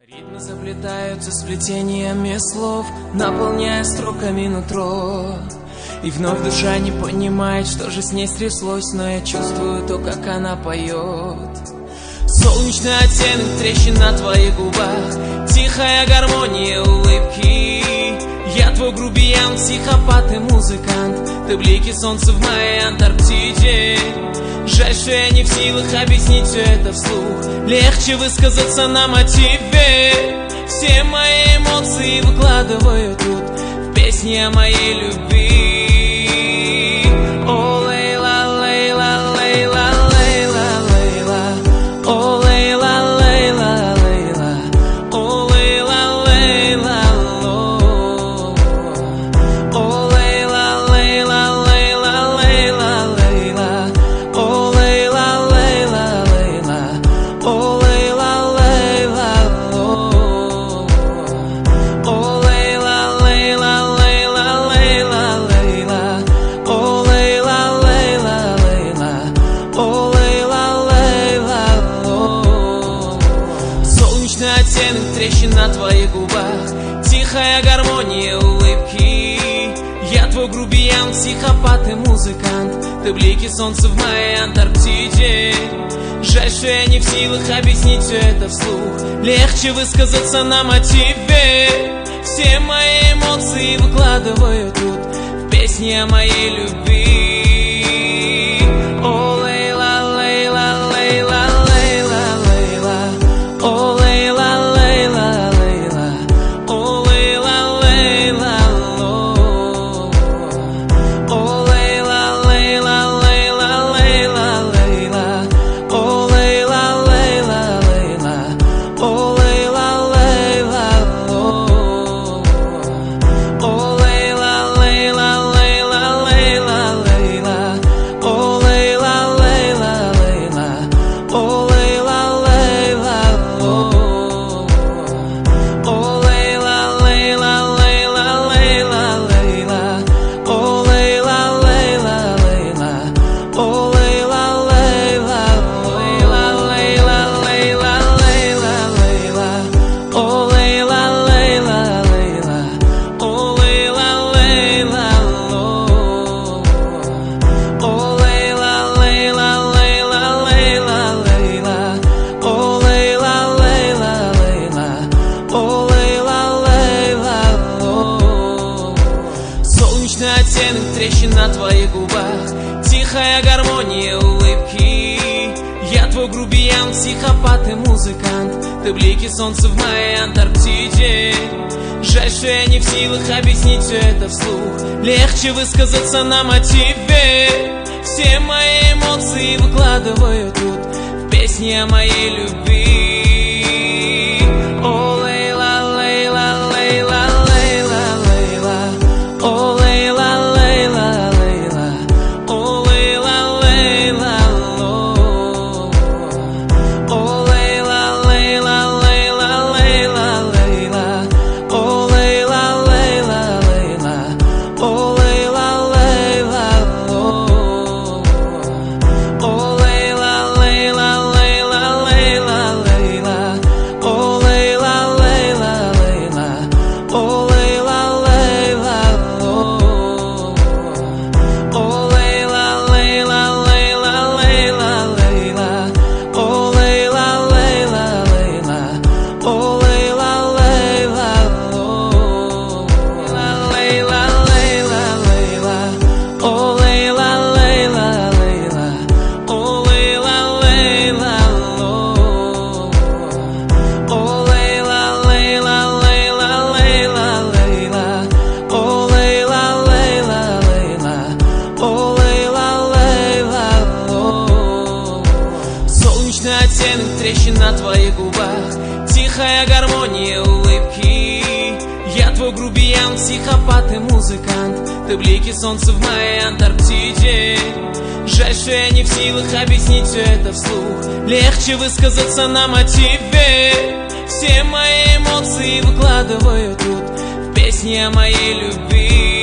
Ритмы заплетаются сплетениями слов, наполняя строками нутро. И вновь душа не понимает, что же с ней стряслось, но я чувствую то, как она поет. Солнечный оттенок трещин на твоих губах, тихая гармония улыбки. Я твой грубиян, психопат и музыкант, ты блики солнца в моей Антарктиде. Жаль, что я не в силах объяснить все это вслух, легче высказаться нам о тебе. Все мои эмоции выкладываю тут в песни о моей любви. О, Лейла, Лейла, Лейла, Лейла, Лейла. О, Лейла, Лейла, Лейла. О, Лейла, Лейла, ло. О, Лейла, Лейла, Лейла, Лейла, Лейла. О, Лейла, Лейла, Лейла. О, Лейла, Лейла, ло. О, Лейла, Лейла, Лейла, Лейла, Лейла. О, Лейла, Лейла, Лейла. О, Лейла, Лейла, ло. Солнечный оттенок трещин на твоих губах, тихая гармония улыбки. Я твой грубиян, психопат и музыкант, ты блики солнца в моей Антарктиде. Жаль, что я не в силах объяснить все это вслух, легче высказаться нам о тебе. Все мои эмоции выкладываю тут в песни о моей любви. О, Лейла, Лейла, Лейла, Лейла, Лейла. О, Лейла, Лейла, Лейла. О, Лейла, Лейла, ло. О, Лейла, Лейла, Лейла, Лейла, Лейла. О, Лейла, Лейла, Лейла. О, Лейла, Лейла, ло. О, Лейла, Лейла, Лейла, Лейла, Лейла. О, Лейла, Лейла, Лейла. О, Лейла, Лейла, ло. О, Лейла, Лейла, Лейла, Лейла, Лейла. О, Лейла, Лейла, Лейла. О, Лейла, Лейла, Лейла, Лейла, Лейла, Лейла, Лейла. О, Лейла, Лейла, Лейла. О, Лейла, Лейла, ло. О, Лейла, Лейла, Лейла, Лейла, Лейла. О, Лейла, Лейла, Лейла. О, Лейла, Лейла, ло. Солнечный оттенок трещин на твоих губах, тихая гармония улыбки. Я твой грубиян, психопат и музыкант, ты блики солнца в моей Антарктиде. Жаль, что я не в силах объяснить все это вслух, легче высказаться нам о тебе. Все мои эмоции выкладываю тут в песни о моей любви. О, Лейла, Лейла, Лейла, Лейла, Лейла. О, Лейла, Лейла, Лейла. О, Лейла, Лейла, ло. О, Лейла, Лейла, Лейла, Лейла, Лейла. О, Лейла, Лейла, Лейла. О, Лейла, Лейла, ло. О, Лейла, Лейла, Лейла, Лейла, Лейла. О, Лейла, Лейла, Лейла. О, Лейла, Лейла, ло. О, Лейла, Лейла, Лейла, Лейла, Лейла. О, Лейла, Лейла, Лейла. О, Лейла, Лейла, ло. Лейла, Лейла, Лейла. О, Лейла, Лейла, Лейла. О, Лейла, Лейла, ло. О, Лейла, Лейла, Лейла, Лейла, Лейла. О, Лейла, Лейла, Лейла. О, Лейла, Лейла, ло. Солнечный оттенок трещин на твоих губах, тихая гармония улыбки. Я твой грубиян, психопат и музыкант, ты блики солнца в моей Антарктиде. Жаль, что я не в силах объяснить все это вслух, легче высказаться нам о тебе. Все мои эмоции выкладываю тут в песни о моей любви.